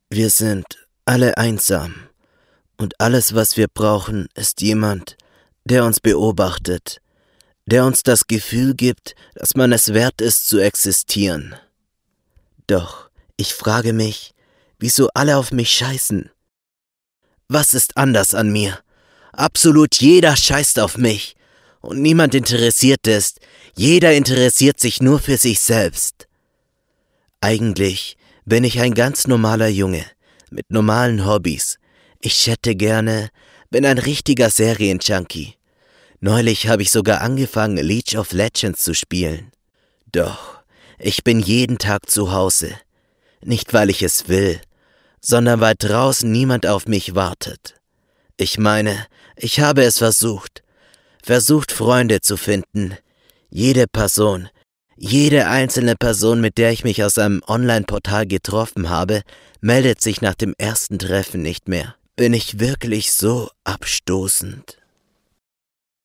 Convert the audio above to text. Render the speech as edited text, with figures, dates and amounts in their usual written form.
Wir sind alle einsam und alles, was wir brauchen, ist jemand, der uns beobachtet, der uns das Gefühl gibt, dass man es wert ist zu existieren. Doch ich frage mich, wieso alle auf mich scheißen? Was ist anders an mir? Absolut jeder scheißt auf mich und niemand interessiert es. Jeder interessiert sich nur für sich selbst. Eigentlich bin ich ein ganz normaler Junge mit normalen Hobbys. Ich chatte gerne, bin ein richtiger Serienjunkie. Neulich habe ich sogar angefangen, League of Legends zu spielen. Doch ich bin jeden Tag zu Hause. Nicht, weil ich es will, sondern weil draußen niemand auf mich wartet. Ich meine, ich habe es versucht Freunde zu finden. Jede einzelne Person, mit der ich mich aus einem Online-Portal getroffen habe, meldet sich nach dem ersten Treffen nicht mehr. Bin ich wirklich so abstoßend?